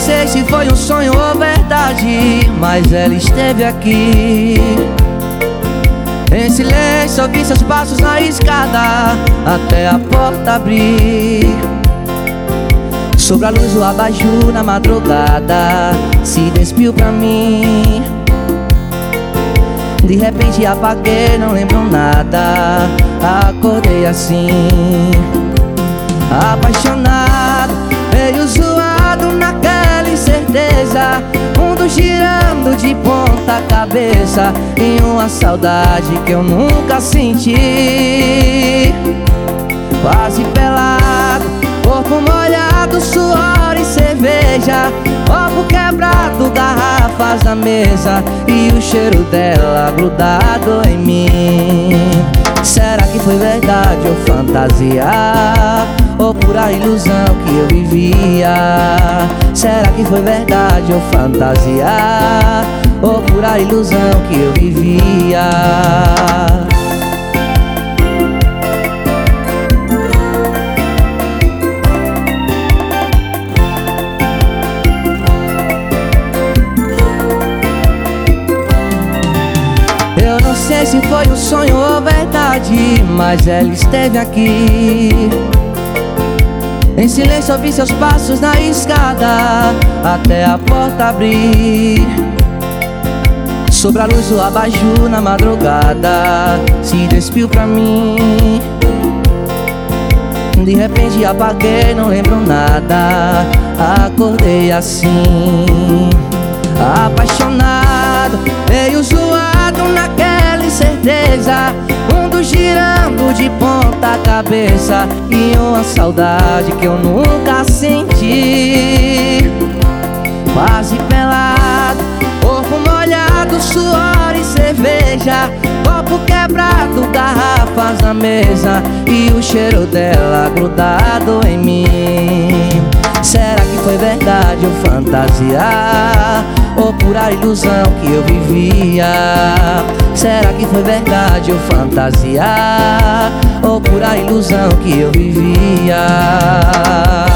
sei se foi um sonho ou verdade, mas ela esteve aqui. Em silêncio ouvi seus passos na escada até a porta abrir. Sobre a luz do abajur na madrugada se despiu pra mim. De repente apaguei, não lembro nada. Acordei assim, apaixonado, meio zoado naquela incerteza. Mundo girando de ponta cabeça em uma saudade que eu nunca senti. Quase pelado, corpo molhado, suor e cerveja, copo quebrado, garrafas na mesa e o cheiro dela grudado em mim. Será que foi verdade ou fantasia, ou pura ilusão que eu vivia? Será que foi verdade ou fantasia, ou pura ilusão que eu vivia? Eu não sei se foi um sonho ou verdade, mas ela esteve aqui. Em silêncio ouvi seus passos na escada até a porta abrir. Sobre a luz do abajur na madrugada se despiu pra mim. De repente apaguei, não lembro nada. Acordei assim, apaixonado, meio zoado naquela incerteza. Mundo girando de ponta cabeça e uma saudade que eu nunca senti. Quase pelado, corpo molhado, suor e cerveja, copo quebrado, garrafas na mesa e o cheiro dela grudado em mim. Será que foi verdade ou fantasia, ou pura ilusão que eu vivia? Será que foi verdade ou fantasia, ou pura ilusão que eu vivia?